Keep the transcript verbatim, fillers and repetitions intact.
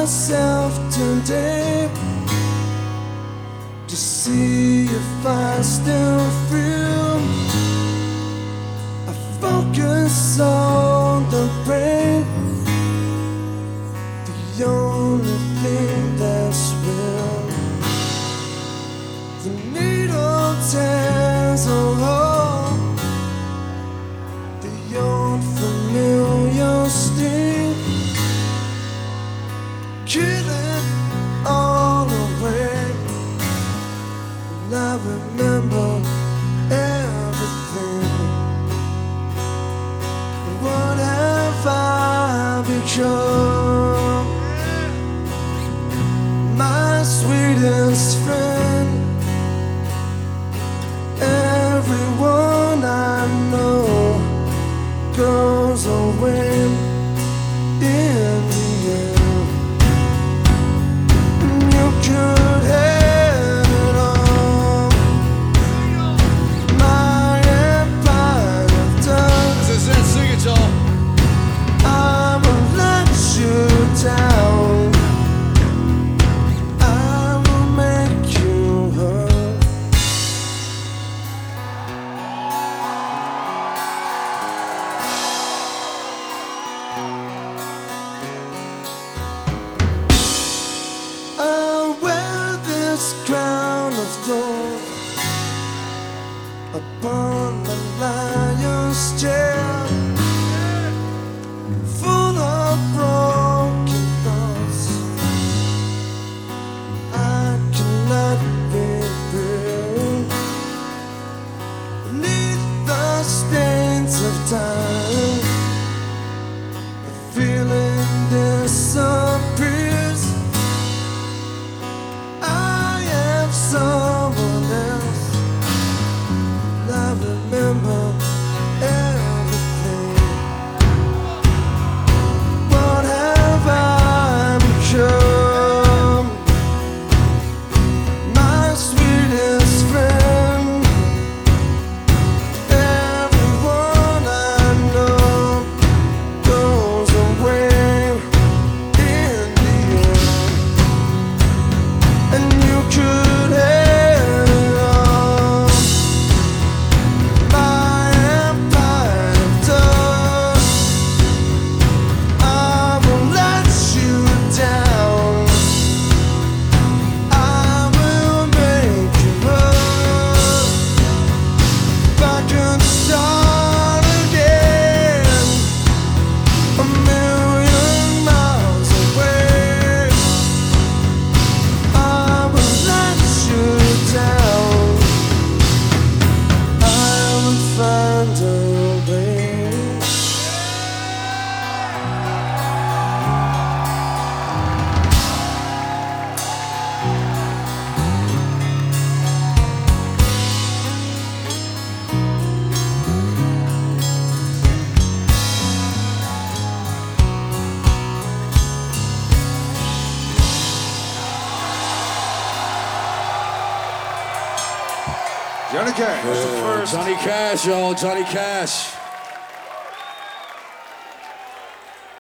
myself today to see if I still feel. I focus on the brain, the only thing that's real. The needle tears a hole, the old familiar sting, kill it all away. And I remember everything. What have I become? My sweetest friend. Everyone I know goes away in the end. You could have it all. My empire of done. This is it, sing it, y'all. I will let you down. I will make you hurt. I wear this crown of thorns upon the lion's chair, full of broken thoughts. I cannot be buried beneath the stains of time. The feeling disappears. I am someone else. And I remember everything. What have I become? My sweetest friend. Everyone I know goes away in the end. And you could have it all. My empire of dust. I will let you down. I will make you hurt. If I could start again, a million miles away, I will let you down. I will find a way. Johnny Cash. Johnny Cash, y'all. Johnny Cash.